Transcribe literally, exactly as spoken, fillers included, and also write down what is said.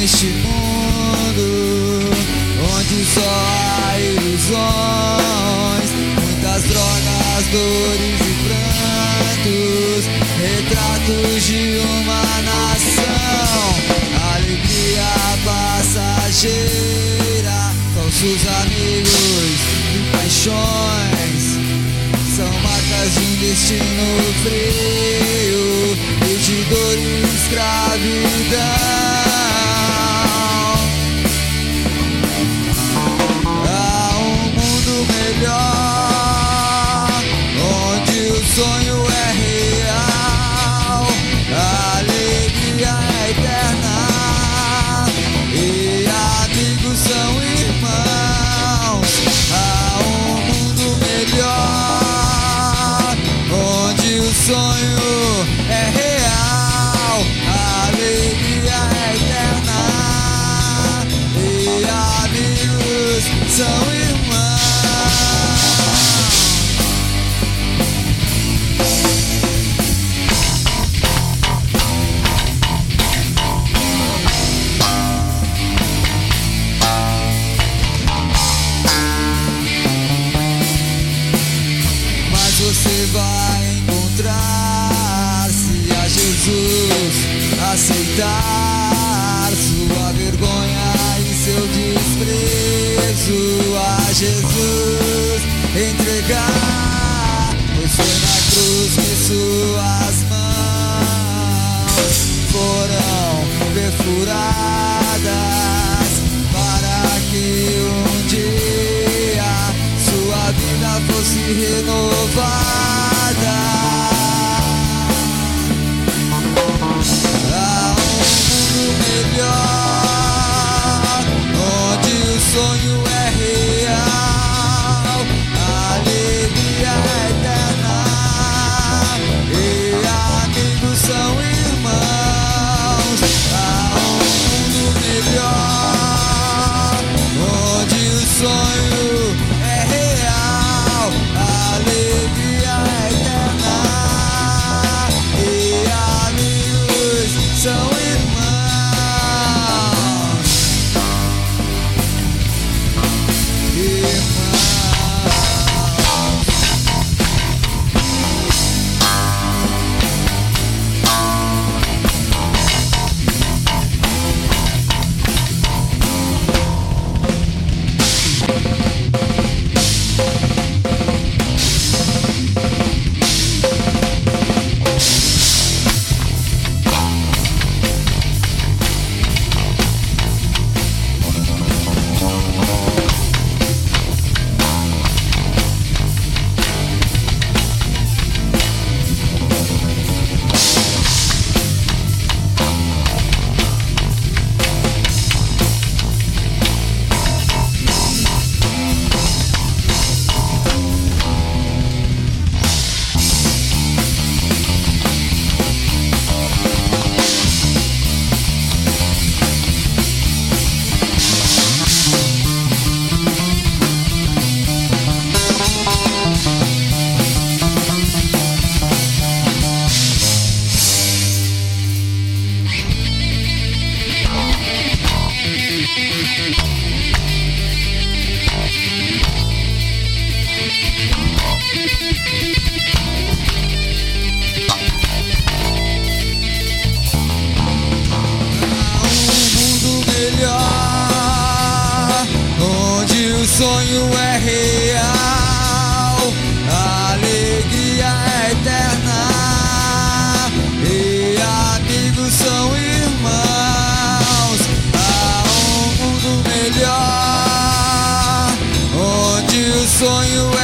neste mundo onde só há ilusões, muitas drogas, dores e prantos, retratos de uma nação, alegria passageira, falsos amigos e paixões, são marcas de um destino frio e de dor e escravidão. Há um mundo melhor, onde o sonho é real, a alegria é eterna e amigos são irmãos. Há um mundo melhor, onde o sonho é real, a alegria é eterna e amigos são irmãos. Mas você vai encontrar, se a Jesus aceitar sua vergonha e seu desprezo, a Jesus entregar, pois foi na cruz que suas mãos foram perfuradas, para que um dia sua vida fosse renovada. Há um mundo melhor, onde o sonho é real, a alegria é eterna e amigos são irmãos. Há um mundo melhor, onde o sonho é real, a alegria é eterna e amigos são irmãos. O sonho é real, a alegria é eterna e amigos são irmãos. Há um mundo melhor, onde o sonho